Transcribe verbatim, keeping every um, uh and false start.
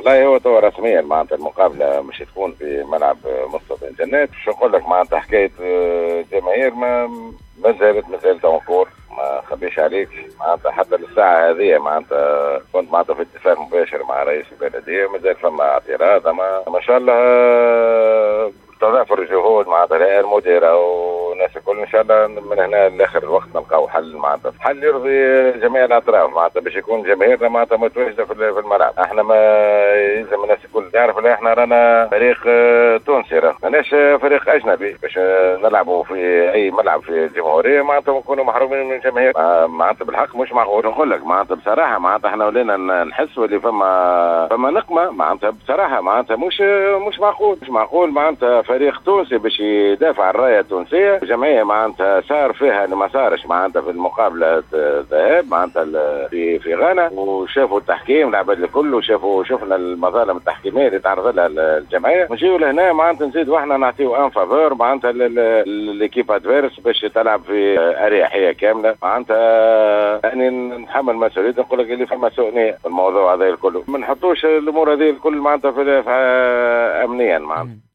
والله هو تو رسميا معناتها المقابله مش تكون في ملعب مصطفى الجنات. شو نقول لك معناتها حكايه جماهير ما ما زالت ما زالت انكور، ما خبيش عليك معناتها حتى للساعه هذه معناتها كنت معناتها في اتصال مباشر مع رئيس البلديه وما زال فما اعتراض. اما ما شاء الله تضافر الجهود معناتها المديره والناس الكل، ان شاء الله من هنا لاخر الوقت نلقاو حل معناتها حل يرضي جميع الاطراف معناتها باش يكون جماهيرنا معناتها متواجده في الملعب. احنا ما يلزم الناس الكل تعرف ان احنا رانا فريق تونسي، ماناش فريق اجنبي باش نلعبوا في اي ملعب في الجمهوريه معناتها نكونوا محرومين من الجماهير. معناتها بالحق مش معقول. نقول لك معناتها بصراحه معناتها احنا ولينا نحسوا اللي فما فما نقمه معناتها بصراحه معناتها مش مش معقول مش معقول معناتها فريق تونسي باش يدافع عن الرايه التونسيه، جمعيه معناتها صار فيها اللي ما صارش معناتها في المقابله الذهاب معناتها في في غانا، وشافوا التحكيم العباد الكل وشافوا شفنا المظالم التحكيميه اللي تعرض لها الجمعيه، نجيو لهنا معناتها نزيدوا احنا نعطيو ان فافور معناتها ليكيب ادفيرس باش تلعب في اريحيه كامله معناتها. يعني نتحمل مسؤوليتي نقول لك اللي فما سوء نيه في الموضوع هذا الكل، ما نحطوش الامور هذه الكل معناتها في امنيا معناتها.